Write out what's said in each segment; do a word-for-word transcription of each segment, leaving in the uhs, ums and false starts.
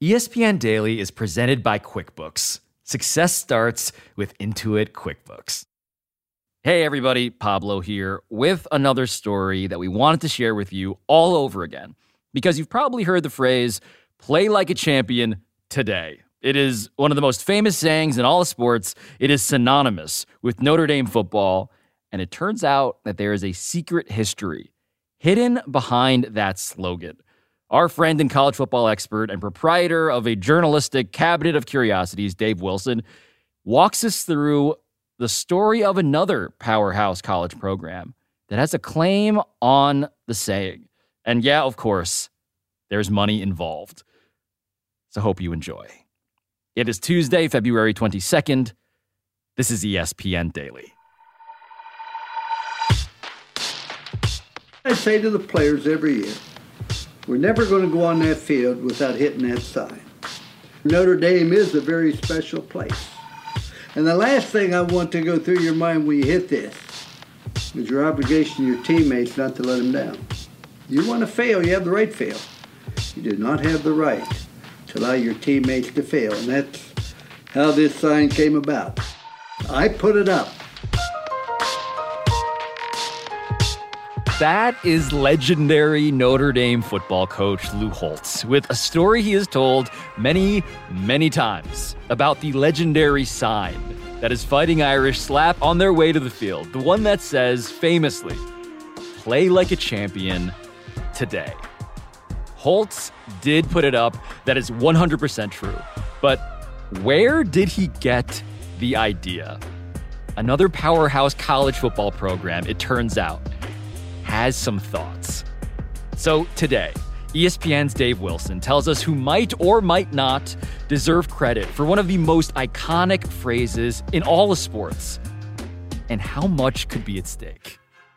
E S P N Daily is presented by QuickBooks. Success starts with Intuit QuickBooks. Hey everybody, Pablo here with another story that we wanted to share with you all over again. Because you've probably heard the phrase, play like a champion today. It is one of the most famous sayings in all of sports. It is synonymous with Notre Dame football. And it turns out that there is a secret history hidden behind that slogan. Our friend and college football expert and proprietor of a journalistic cabinet of curiosities, Dave Wilson, walks us through the story of another powerhouse college program that has a claim on the saying. And yeah, of course, there's money involved. So hope you enjoy. It is Tuesday, February twenty-second. This is E S P N Daily. I say to the players every year, we're never going to go on that field without hitting that sign. Notre Dame is a very special place. And the last thing I want to go through your mind when you hit this is your obligation to your teammates not to let them down. You want to fail, you have the right to fail. You do not have the right to allow your teammates to fail. And that's how this sign came about. I put it up. That is legendary Notre Dame football coach Lou Holtz with a story he has told many, many times about the legendary sign that his Fighting Irish slap on their way to the field. The one that says, famously, play like a champion today. Holtz did put it up. That is one hundred percent true. But where did he get the idea? Another powerhouse college football program, it turns out, has some thoughts. So today, E S P N's Dave Wilson tells us who might or might not deserve credit for one of the most iconic phrases in all of sports, and how much could be at stake.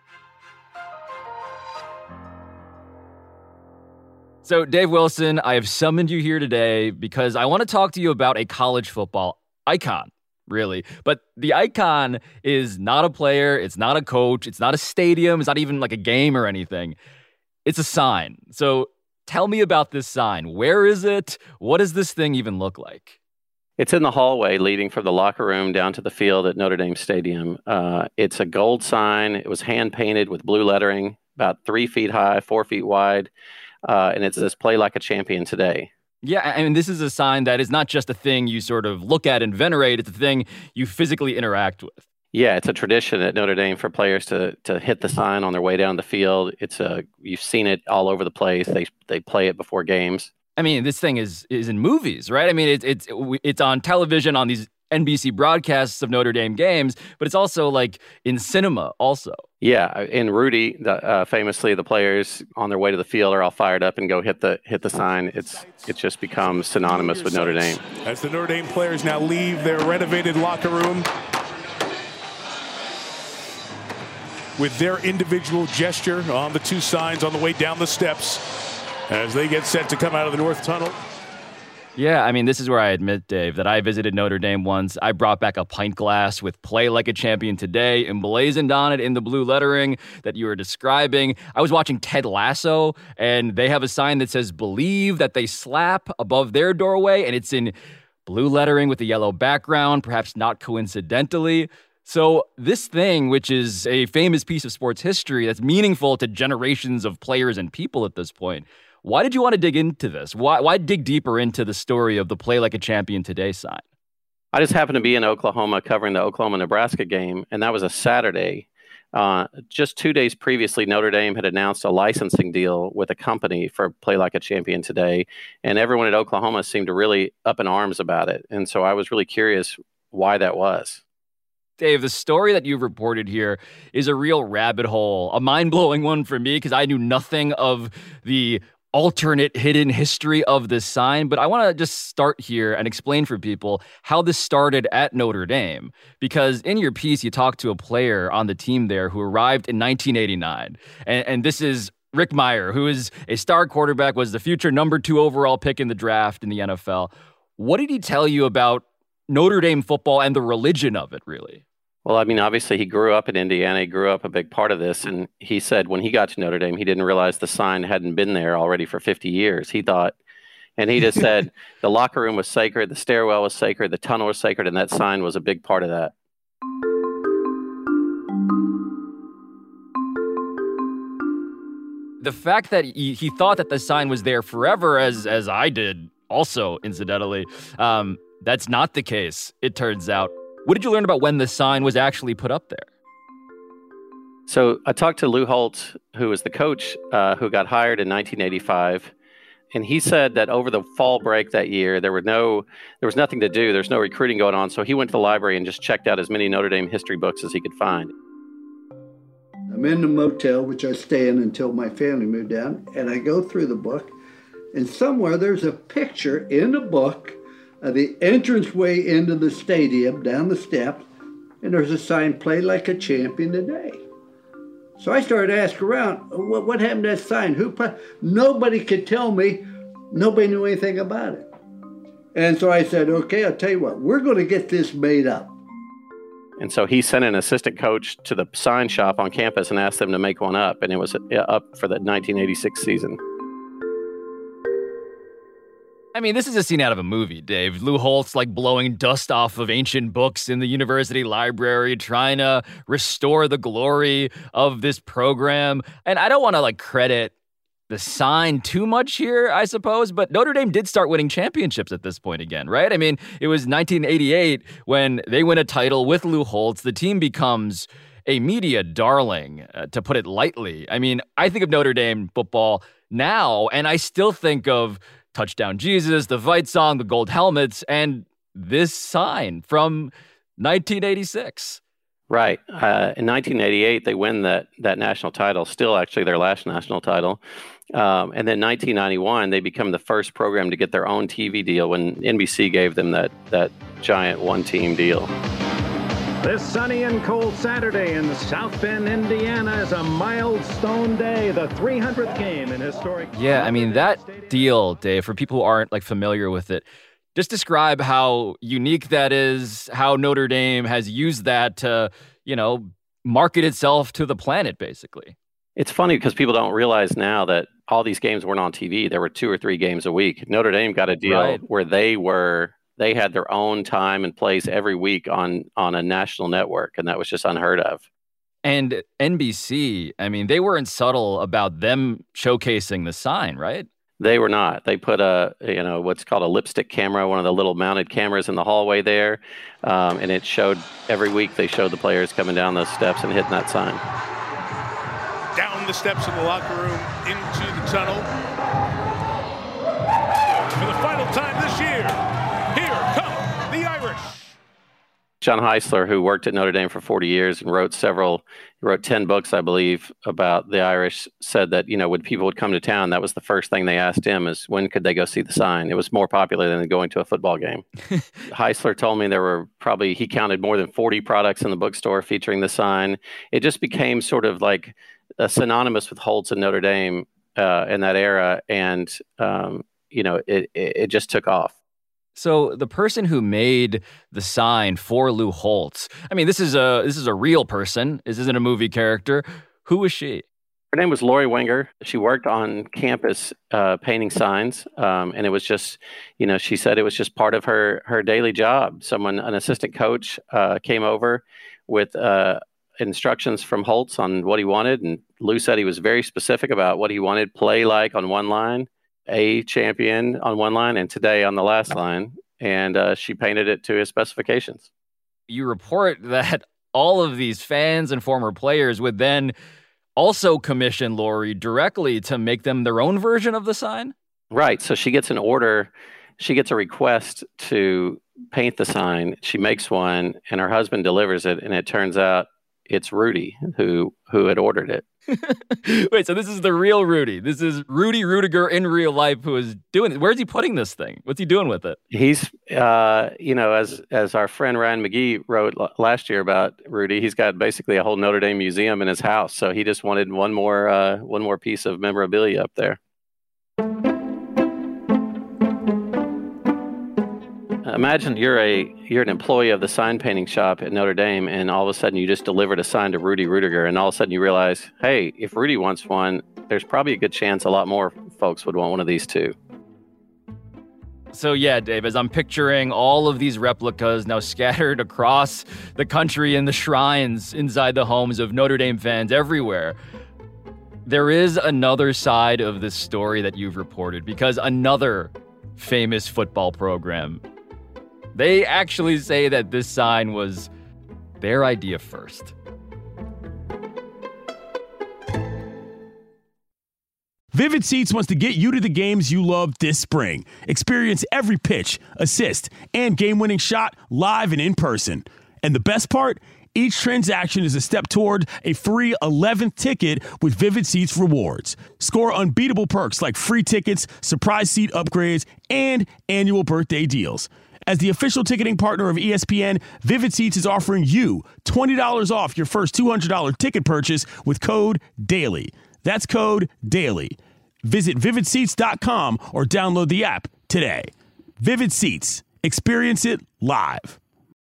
So Dave Wilson, I have summoned you here today because I want to talk to you about a college football icon. Really. But the icon is not a player. It's not a coach. It's not a stadium. It's not even like a game or anything. It's a sign. So tell me about this sign. Where is it? What does this thing even look like? It's in the hallway leading from the locker room down to the field at Notre Dame Stadium. Uh, it's a gold sign. It was hand painted with blue lettering, about three feet high, four feet wide. Uh, and it says, play like a champion today. Yeah, I mean, this is a sign that is not just a thing you sort of look at and venerate. It's a thing you physically interact with. Yeah, it's a tradition at Notre Dame for players to to hit the sign on their way down the field. It's a you've seen it all over the place. They they play it before games. I mean, this thing is is in movies, right? I mean, it's it's it's on television on these N B C broadcasts of Notre Dame games, but it's also like in cinema also. Yeah, in Rudy, the, uh, famously, the players on their way to the field are all fired up and go hit the hit the sign. It's it's just become synonymous with Notre Dame. As the Notre Dame players now leave their renovated locker room with their individual gesture on the two signs on the way down the steps as they get set to come out of the North Tunnel. Yeah, I mean, this is where I admit, Dave, that I visited Notre Dame once. I brought back a pint glass with play like a champion today emblazoned on it in the blue lettering that you were describing. I was watching Ted Lasso, and they have a sign that says believe that they slap above their doorway, and it's in blue lettering with a yellow background, perhaps not coincidentally. So this thing, which is a famous piece of sports history that's meaningful to generations of players and people at this point, why did you want to dig into this? Why why dig deeper into the story of the play like a champion today sign? I just happened to be in Oklahoma covering the Oklahoma-Nebraska game, and that was a Saturday. Uh, just two days previously, Notre Dame had announced a licensing deal with a company for Play Like a Champion today, and everyone at Oklahoma seemed to really up in arms about it. And so I was really curious why that was. Dave, the story that you've reported here is a real rabbit hole, a mind-blowing one for me because I knew nothing of the alternate hidden history of this sign, but I want to just start here and explain for people how this started at Notre Dame, because in your piece, you talked to a player on the team there who arrived in nineteen eighty-nine, and, and this is Rick Mirer, who is a star quarterback, was the future number two overall pick in the draft in the N F L. What did he tell you about Notre Dame football and the religion of it, really? Well, I mean, obviously he grew up in Indiana. He grew up a big part of this. And he said when he got to Notre Dame, he didn't realize the sign hadn't been there already for fifty years. He thought And he just said the locker room was sacred, the stairwell was sacred, the tunnel was sacred, and that sign was a big part of that. The fact that he, he thought that the sign was there forever, as as I did also, incidentally, um, that's not the case, it turns out. What did you learn about when the sign was actually put up there? So I talked to Lou Holtz, who was the coach uh, who got hired in nineteen eighty-five. And he said that over the fall break that year, there were no, there was nothing to do. There's no recruiting going on. So he went to the library and just checked out as many Notre Dame history books as he could find. I'm in the motel, which I stay in until my family moved down, and I go through the book, and somewhere there's a picture in the book of the entranceway into the stadium, down the steps, and there's a sign, "Play like a champion today." So I started to ask around, what, what happened to that sign? Who put? Nobody could tell me. Nobody knew anything about it. And so I said, okay, I'll tell you what, we're going to get this made up. And so he sent an assistant coach to the sign shop on campus and asked them to make one up. And it was up for the nineteen eighty-six season. I mean, this is a scene out of a movie, Dave. Lou Holtz, like, blowing dust off of ancient books in the university library, trying to restore the glory of this program. And I don't want to, like, credit the sign too much here, I suppose, but Notre Dame did start winning championships at this point again, right? I mean, it was nineteen eighty-eight when they win a title with Lou Holtz. The team becomes a media darling, uh, to put it lightly. I mean, I think of Notre Dame football now, and I still think of Touchdown Jesus, the fight song, the gold helmets, and this sign from nineteen eighty-six. Right. Uh, in nineteen eighty-eight, they win that that national title, still actually their last national title. Um, and then nineteen ninety-one, they become the first program to get their own T V deal when N B C gave them that, that giant one-team deal. This sunny and cold Saturday in South Bend, Indiana is a milestone day, the three hundredth game in historic... Yeah, I mean, that deal, Dave, for people who aren't, like, familiar with it, just describe how unique that is, how Notre Dame has used that to, you know, market itself to the planet, basically. It's funny because people don't realize now that all these games weren't on T V. There were two or three games a week. Notre Dame got a deal right. where they were... They had their own time and place every week on on a national network, and that was just unheard of. And N B C, I mean, they weren't subtle about them showcasing the sign, right? They were not. They put a, you know, what's called a lipstick camera, one of the little mounted cameras in the hallway there, um, and it showed every week. They showed the players coming down those steps and hitting that sign. Down the steps in the locker room, into the tunnel. For the final time this year. The Irish. John Heisler, who worked at Notre Dame for forty years and wrote several, he wrote ten books, I believe, about the Irish, said that, you know, when people would come to town, that was the first thing they asked him is when could they go see the sign? It was more popular than going to a football game. Heisler told me there were probably, he counted more than forty products in the bookstore featuring the sign. It just became sort of like a synonymous with Holtz and Notre Dame uh, in that era. And, um, you know, it, it, it just took off. So the person who made the sign for Lou Holtz, I mean, this is a this is a real person. This isn't a movie character. Who was she? Her name was Lori Wenger. She worked on campus uh, painting signs, um, and it was just, you know, she said it was just part of her her daily job. Someone, an assistant coach, uh, came over with uh, instructions from Holtz on what he wanted, and Lou said he was very specific about what he wanted. Play like on one line. A champion on one line, and today on the last line, and uh, she painted it to his specifications. You report that all of these fans and former players would then also commission Lori directly to make them their own version of the sign? Right. So she gets an order, she gets a request to paint the sign. She makes one, and her husband delivers it, and it turns out it's Rudy who who had ordered it. Wait, so this is the real Rudy. This is Rudy Rudiger in real life who is doing it. Where's he putting this thing? What's he doing with it? He's, uh, you know, as as our friend Ryan McGee wrote l- last year about Rudy, he's got basically a whole Notre Dame museum in his house. So he just wanted one more uh, one more piece of memorabilia up there. Imagine you're a you're an employee of the sign painting shop at Notre Dame, and all of a sudden you just delivered a sign to Rudy Rudiger, and all of a sudden you realize, hey, if Rudy wants one, there's probably a good chance a lot more folks would want one of these too. So yeah, Dave, as I'm picturing all of these replicas now scattered across the country in the shrines inside the homes of Notre Dame fans everywhere, there is another side of this story that you've reported, because another famous football program, they actually say that this sign was their idea first. Vivid Seats wants to get you to the games you love this spring. Experience every pitch, assist, and game-winning shot live and in person. And the best part? Each transaction is a step toward a free eleventh ticket with Vivid Seats rewards. Score unbeatable perks like free tickets, surprise seat upgrades, and annual birthday deals. As the official ticketing partner of E S P N, Vivid Seats is offering you twenty dollars off your first two hundred dollars ticket purchase with code DAILY. That's code DAILY. Visit vivid seats dot com or download the app today. Vivid Seats. Experience it live.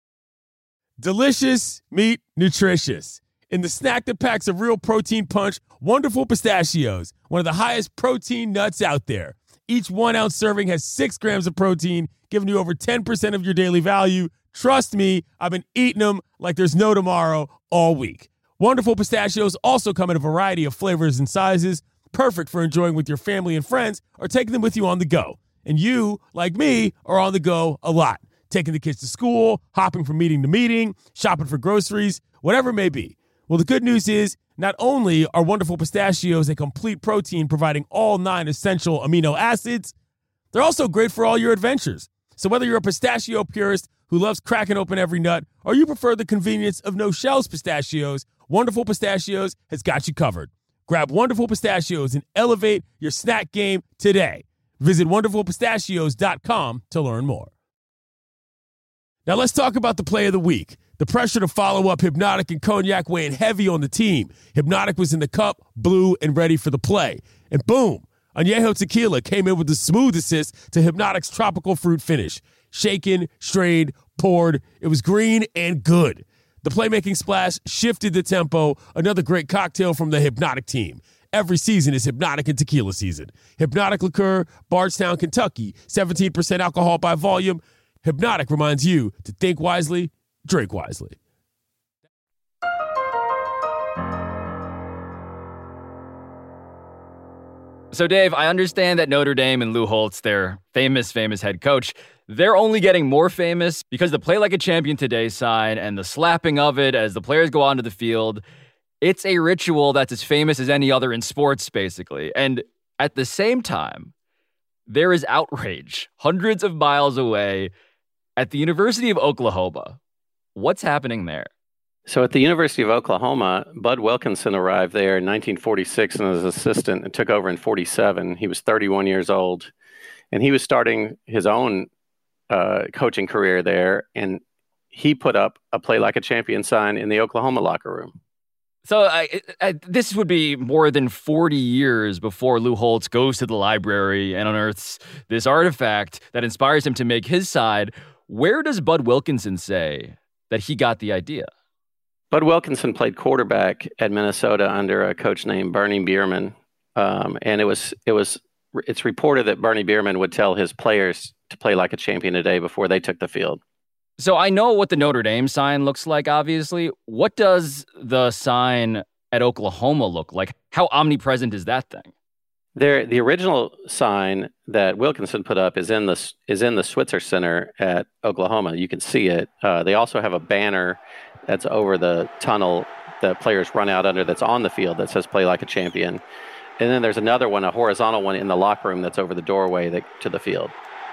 Delicious meat, nutritious. In the snack that packs a real protein punch, Wonderful Pistachios, one of the highest protein nuts out there. Each one-ounce serving has six grams of protein, giving you over ten percent of your daily value. Trust me, I've been eating them like there's no tomorrow all week. Wonderful Pistachios also come in a variety of flavors and sizes, perfect for enjoying with your family and friends or taking them with you on the go. And you, like me, are on the go a lot. Taking the kids to school, hopping from meeting to meeting, shopping for groceries, whatever it may be. Well, the good news is not only are Wonderful Pistachios a complete protein providing all nine essential amino acids, they're also great for all your adventures. So whether you're a pistachio purist who loves cracking open every nut or you prefer the convenience of no-shells pistachios, Wonderful Pistachios has got you covered. Grab Wonderful Pistachios and elevate your snack game today. Visit wonderful pistachios dot com to learn more. Now let's talk about the play of the week. The pressure to follow up Hypnotic and Cognac weighing heavy on the team. Hypnotic was in the cup, blue, and ready for the play. And boom, Añejo Tequila came in with the smooth assist to Hypnotic's tropical fruit finish. Shaken, strained, poured. It was green and good. The playmaking splash shifted the tempo. Another great cocktail from the Hypnotic team. Every season is Hypnotic and Tequila season. Hypnotic Liqueur, Bardstown, Kentucky, seventeen percent alcohol by volume. Hypnotic reminds you to think wisely, drink wisely. So, Dave, I understand that Notre Dame and Lou Holtz, their famous, famous head coach, they're only getting more famous because the Play Like a Champion Today sign and the slapping of it as the players go onto the field, it's a ritual that's as famous as any other in sports, basically. And at the same time, there is outrage hundreds of miles away at the University of Oklahoma. What's happening there? So at the University of Oklahoma, Bud Wilkinson arrived there in nineteen forty-six and as assistant and took over in forty-seven. He was thirty-one years old, and he was starting his own uh, coaching career there, and he put up a Play Like a Champion sign in the Oklahoma locker room. So I, I, this would be more than forty years before Lou Holtz goes to the library and unearths this artifact that inspires him to make his side. Where does Bud Wilkinson say that he got the idea? Bud Wilkinson played quarterback at Minnesota under a coach named Bernie Bierman, um, and it was it was it's reported that Bernie Bierman would tell his players to play like a champion today before they took the field. So I know what the Notre Dame sign looks like, obviously. What does the sign at Oklahoma look like? How omnipresent is that thing? There, the original sign that Wilkinson put up is in the is in the Switzer Center at Oklahoma. You can see it. Uh, they also have a banner that's over the tunnel that players run out under that's on the field that says "Play Like a Champion." And then there's another one, a horizontal one in the locker room that's over the doorway that, to the field.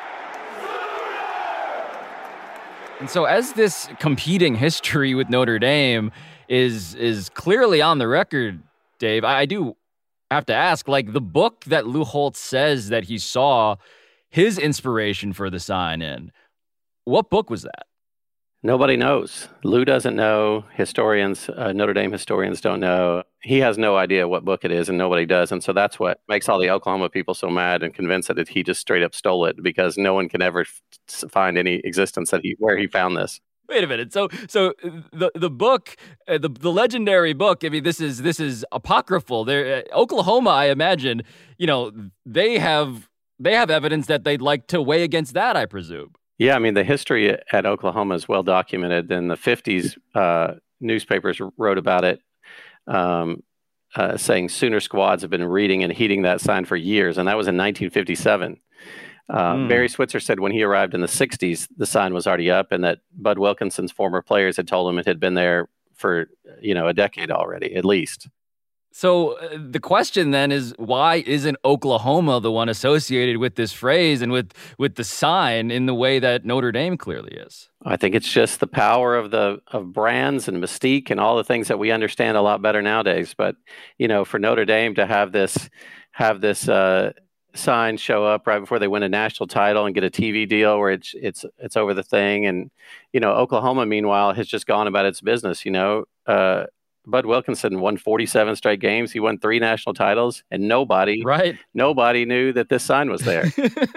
And so as this competing history with Notre Dame is is clearly on the record, Dave, I, I do have to ask, like, the book that Lou Holtz says that he saw his inspiration for the sign in, what book was that? Nobody knows. Lou doesn't know. Historians, uh, Notre Dame historians don't know. He has no idea what book it is, and nobody does. And so that's what makes all the Oklahoma people so mad and convinced that he just straight up stole it, because no one can ever f- find any existence that he where he found this. Wait a minute. So, so the the book, uh, the the legendary book. I mean, this is this is apocryphal. There, uh, Oklahoma, I imagine, you know, they have they have evidence that they'd like to weigh against that, I presume. Yeah, I mean, the history at Oklahoma is well documented. In the fifties, uh, newspapers wrote about it, um, uh, saying Sooner squads have been reading and heeding that sign for years, and that was in nineteen fifty-seven. Uh, mm. Barry Switzer said when he arrived in the sixties, the sign was already up, and that Bud Wilkinson's former players had told him it had been there for, you know, a decade already, at least. So uh, the question then is, why isn't Oklahoma the one associated with this phrase and with, with the sign in the way that Notre Dame clearly is? I think it's just the power of the of brands and mystique and all the things that we understand a lot better nowadays. But, you know, for Notre Dame to have this have this uh, sign show up right before they win a national title and get a T V deal where it's it's it's over the thing, and you know, Oklahoma meanwhile has just gone about its business. You know, uh, Bud Wilkinson won forty-seven straight games. He won three national titles, and nobody right nobody knew that this sign was there.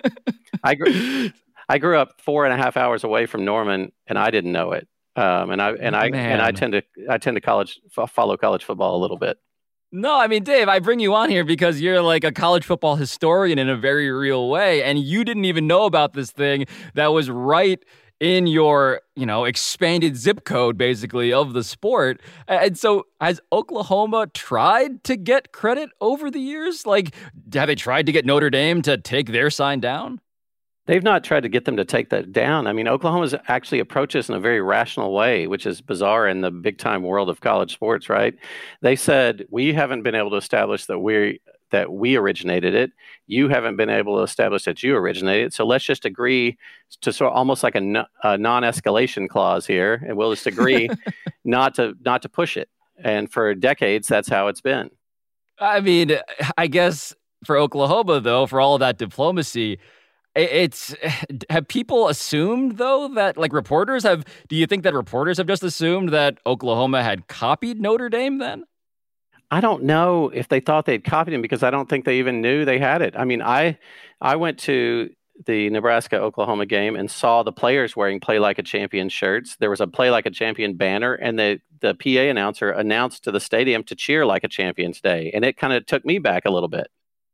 I grew I grew up four and a half hours away from Norman, and I didn't know it. Um, and I and I Man. and I tend to I tend to college follow college football a little bit. No, I mean, Dave, I bring you on here because you're like a college football historian in a very real way, and you didn't even know about this thing that was right in your, you know, expanded zip code, basically, of the sport. And so has Oklahoma tried to get credit over the years? Like, have they tried to get Notre Dame to take their sign down? They've not tried to get them to take that down. I mean, Oklahoma's actually approached this in a very rational way, which is bizarre in the big-time world of college sports, right? They said, we haven't been able to establish that we that we originated it. You haven't been able to establish that you originated it. So let's just agree to sort of almost like a, no, a non-escalation clause here, and we'll just agree not to not to push it. And for decades, that's how it's been. I mean, I guess for Oklahoma, though, for all of that diplomacy, it's have people assumed, though, that like reporters have, do you think that reporters have just assumed that Oklahoma had copied Notre Dame then? I don't know if they thought they'd copied him, because I don't think they even knew they had it. I mean, I I went to the Nebraska-Oklahoma game and saw the players wearing Play Like a Champion shirts. There was a Play Like a Champion banner, and the, the P A announcer announced to the stadium to cheer like a champion today. And it kind of took me back a little bit.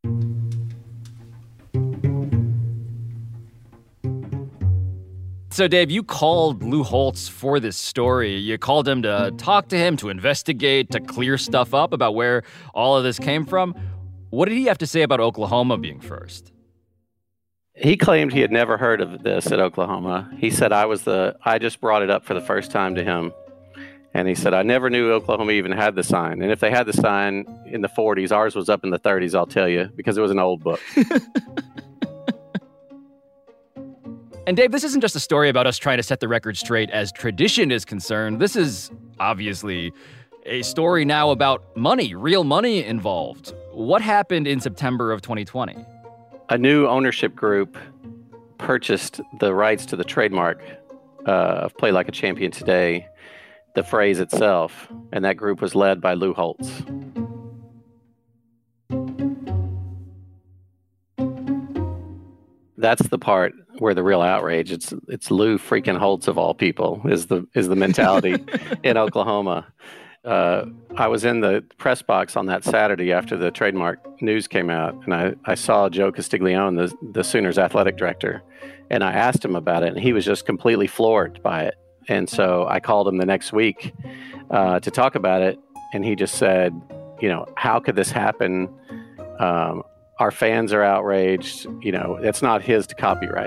So, Dave, you called Lou Holtz for this story. You called him to talk to him, to investigate, to clear stuff up about where all of this came from. What did he have to say about Oklahoma being first? He claimed he had never heard of this at Oklahoma. He said I was the I just brought it up for the first time to him. And he said, I never knew Oklahoma even had the sign. And if they had the sign in the forties, ours was up in the thirties, I'll tell you, because it was an old book. And Dave, this isn't just a story about us trying to set the record straight as tradition is concerned. This is obviously a story now about money, real money involved. What happened in September of twenty twenty? A new ownership group purchased the rights to the trademark uh, of Play Like a Champion Today, the phrase itself, and that group was led by Lou Holtz. That's the part where the real outrage. It's it's Lou freaking Holtz of all people is the is the mentality in Oklahoma. Uh, I was in the press box on that Saturday after the trademark news came out, and I, I saw Joe Castiglione, the the Sooners athletic director, and I asked him about it, and he was just completely floored by it. And so I called him the next week uh, to talk about it, and he just said, you know, how could this happen? Um, Our fans are outraged. You know, it's not his to copyright.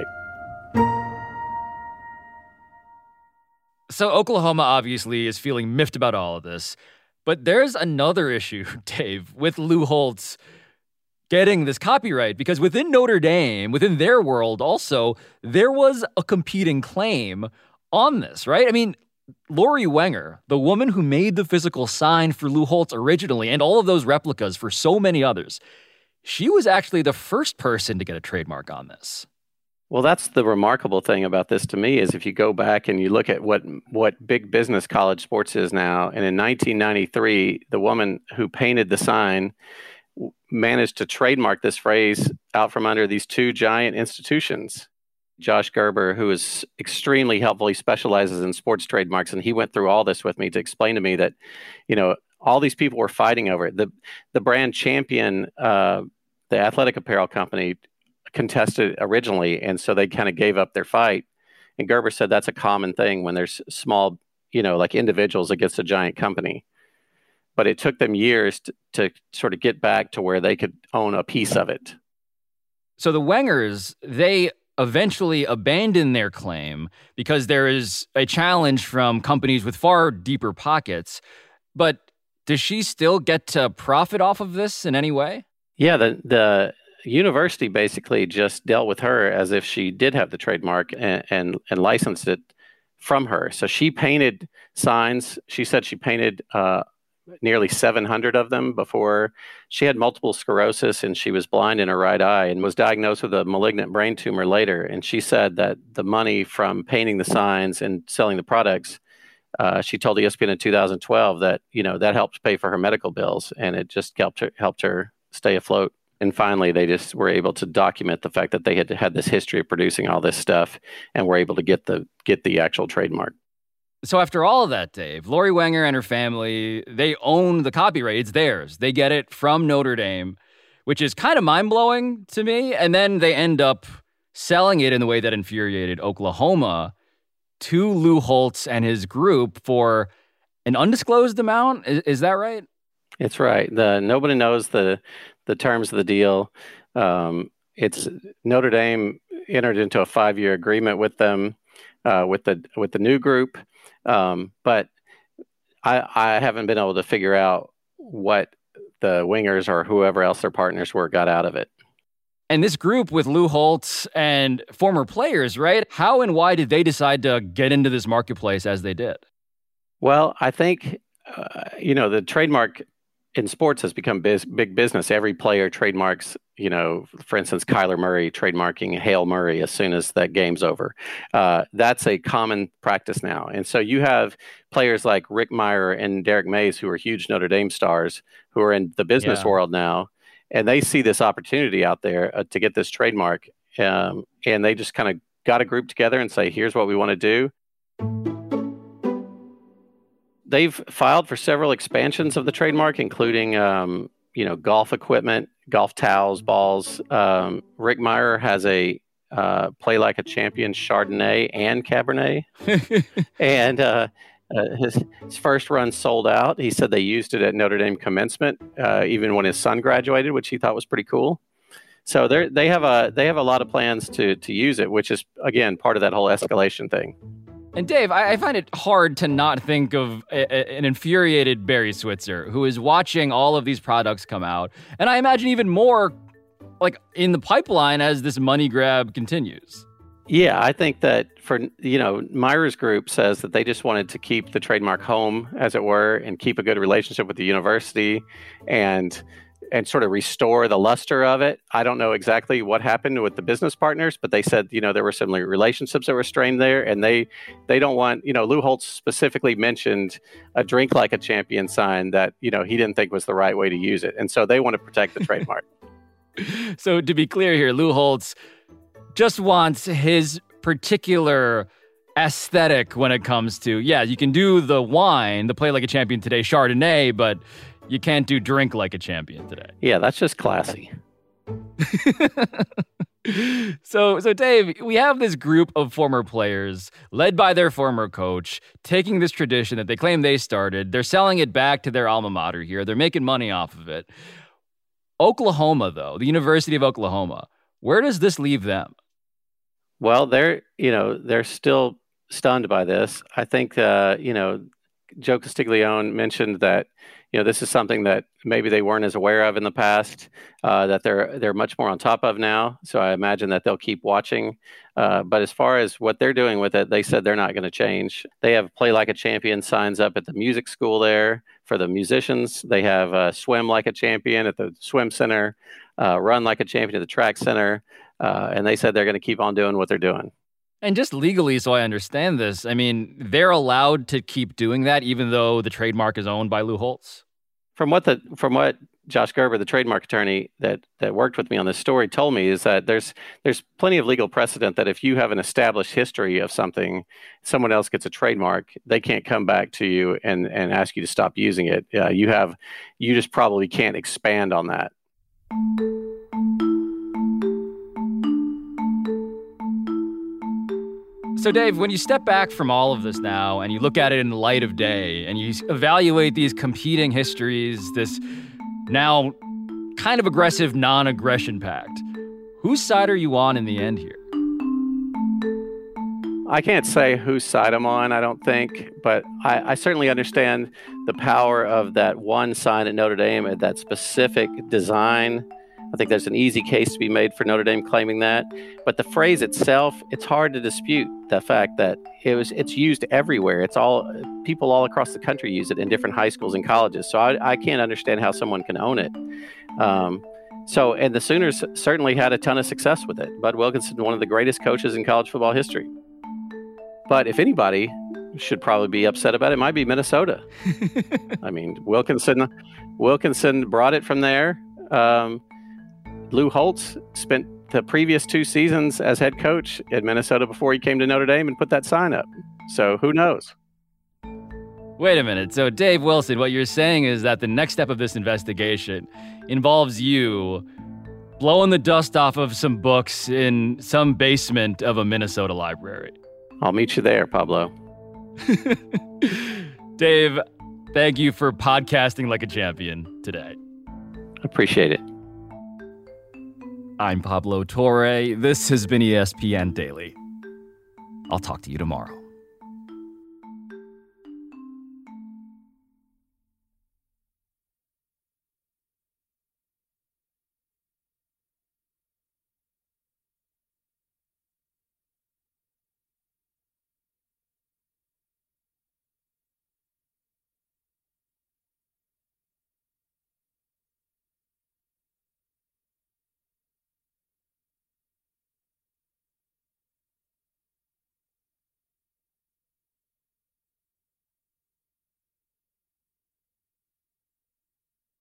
So Oklahoma obviously is feeling miffed about all of this. But there's another issue, Dave, with Lou Holtz getting this copyright. Because within Notre Dame, within their world also, there was a competing claim on this, right? I mean, Lori Wenger, the woman who made the physical sign for Lou Holtz originally, and all of those replicas for so many others, she was actually the first person to get a trademark on this. Well, that's the remarkable thing about this to me is if you go back and you look at what what big business college sports is now, and in nineteen ninety-three, the woman who painted the sign managed to trademark this phrase out from under these two giant institutions. Josh Gerber, who is extremely helpful, he specializes in sports trademarks, and he went through all this with me to explain to me that, you know, all these people were fighting over it. The, the brand Champion, uh, the athletic apparel company, contested originally, and so they kind of gave up their fight. And Gerber said that's a common thing when there's small, you know, like individuals against a giant company. But it took them years to, to sort of get back to where they could own a piece of it. So the Wengers, they eventually abandon their claim because there is a challenge from companies with far deeper pockets. But does she still get to profit off of this in any way? Yeah, the the university basically just dealt with her as if she did have the trademark and, and, and licensed it from her. So she painted signs. She said she painted uh, nearly seven hundred of them before. She had multiple sclerosis and she was blind in her right eye and was diagnosed with a malignant brain tumor later. And she said that the money from painting the signs and selling the products, uh, she told E S P N in two thousand twelve that, you know, that helped pay for her medical bills, and it just helped her, helped her stay afloat. And finally, they just were able to document the fact that they had had this history of producing all this stuff, and were able to get the get the actual trademark. So after all of that, Dave, Lori Wenger and her family, they own the copyright. It's theirs. They get it from Notre Dame, which is kind of mind-blowing to me. And then they end up selling it in the way that infuriated Oklahoma to Lou Holtz and his group for an undisclosed amount. Is, is that right? It's right. The nobody knows the the terms of the deal. Um, it's Notre Dame entered into a five-year agreement with them, uh, with the with the new group, um, but I, I haven't been able to figure out what the Wengers or whoever else their partners were got out of it. And this group with Lou Holtz and former players, right? How and why did they decide to get into this marketplace as they did? Well, I think uh, you know the trademark in sports has become biz, big business. Every player trademarks, you know, for instance, Kyler Murray trademarking Hail Murray as soon as that game's over. Uh, that's a common practice now. And so you have players like Rick Mirer and Derek Mays, who are huge Notre Dame stars, who are in the business yeah. world now, and they see this opportunity out there uh, to get this trademark. Um, and they just kind of got a group together and say, here's what we want to do. They've filed for several expansions of the trademark, including, um, you know, golf equipment, golf towels, balls. Um, Rick Mirer has a uh, Play Like a Champion Chardonnay and Cabernet. and uh, uh, his, his first run sold out. He said they used it at Notre Dame commencement, uh, even when his son graduated, which he thought was pretty cool. So they they have a they have a lot of plans to to use it, which is, again, part of that whole escalation thing. And Dave, I, I find it hard to not think of a, a, an infuriated Barry Switzer who is watching all of these products come out. And I imagine even more like in the pipeline as this money grab continues. Yeah, I think that for, you know, Mirer's group says that they just wanted to keep the trademark home, as it were, and keep a good relationship with the university and and sort of restore the luster of it. I don't know exactly what happened with the business partners, but they said, you know, there were some relationships that were strained there, and they they don't want, you know, Lou Holtz specifically mentioned a Drink Like a Champion sign that, you know, he didn't think was the right way to use it. And so they want to protect the trademark. So to be clear here, Lou Holtz just wants his particular aesthetic when it comes to, yeah, you can do the wine, the Play Like a Champion today Chardonnay, but you can't do Drink Like a Champion today. Yeah, that's just classy. so, so Dave, we have this group of former players led by their former coach, taking this tradition that they claim they started. They're selling it back to their alma mater here. They're making money off of it. Oklahoma, though, the University of Oklahoma, where does this leave them? Well, they're, you know, they're still stunned by this. I think, uh, you know, Joe Castiglione mentioned that, you know, this is something that maybe they weren't as aware of in the past, uh, that they're they're much more on top of now. So I imagine that they'll keep watching. Uh, but as far as what they're doing with it, they said they're not going to change. They have Play Like a Champion signs up at the music school there for the musicians. They have uh, Swim Like a Champion at the swim center, uh, Run Like a Champion at the track center. Uh, and they said they're going to keep on doing what they're doing. And just legally, so I understand this, I mean, they're allowed to keep doing that even though the trademark is owned by Lou Holtz? From what the from what Josh Gerber, the trademark attorney that that worked with me on this story, told me is that there's there's plenty of legal precedent that if you have an established history of something, someone else gets a trademark, they can't come back to you and, and ask you to stop using it. Uh, you have you just probably can't expand on that. So, Dave, when you step back from all of this now and you look at it in the light of day and you evaluate these competing histories, this now kind of aggressive non-aggression pact, whose side are you on in the end here? I can't say whose side I'm on, I don't think, but I, I certainly understand the power of that one sign at Notre Dame and that specific design. I think there's an easy case to be made for Notre Dame claiming that. But the phrase itself, it's hard to dispute the fact that it was it's used everywhere. It's all people all across the country use it in different high schools and colleges. So I, I can't understand how someone can own it. Um, so and the Sooners certainly had a ton of success with it. Bud Wilkinson, one of the greatest coaches in college football history. But if anybody should probably be upset about it, it might be Minnesota. I mean, Wilkinson, Wilkinson brought it from there. Um, Lou Holtz spent the previous two seasons as head coach at Minnesota before he came to Notre Dame and put that sign up. So who knows? Wait a minute. So, Dave Wilson, what you're saying is that the next step of this investigation involves you blowing the dust off of some books in some basement of a Minnesota library. I'll meet you there, Pablo. Dave, thank you for podcasting like a champion today. Appreciate it. I'm Pablo Torre. This has been E S P N Daily. I'll talk to you tomorrow.